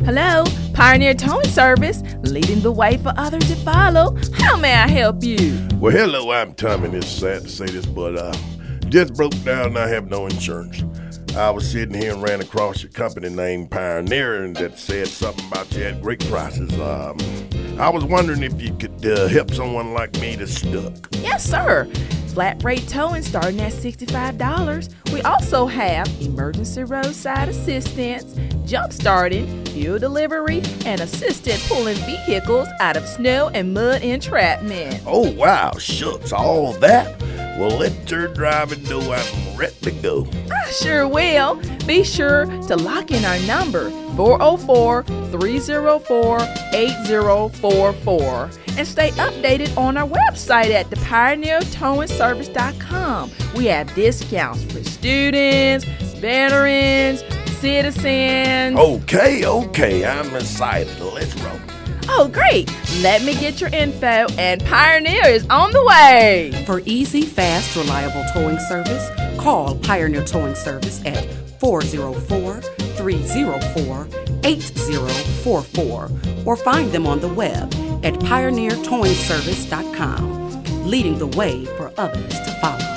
Hello, Pioneer Towing Service, leading the way for others to follow. How may I help you? Well, hello, I'm Tommy, and it's sad to say this, but just broke down and I have no insurance. I was sitting here and ran across your company named Pioneer and that said something about you had great prices. I was wondering if you could help someone like me that's stuck. Yes, sir. Flat rate towing starting at $65. We also have emergency roadside assistance, jump starting, fuel delivery, and assisted pulling vehicles out of snow and mud entrapment. Oh, wow, shucks, all that? Well, let your driving know I'm ready to go. I sure will. Be sure to lock in our number, 404-304-8044, and stay updated on our website at thepioneertowingservice.com. We have discounts for students, veterans, citizens. Okay, I'm excited. Let's roll. Oh, great. Let me get your info, and Pioneer is on the way. For easy, fast, reliable towing service, call Pioneer Towing Service at 404-304-8044 or find them on the web at pioneertowingservice.com, leading the way for others to follow.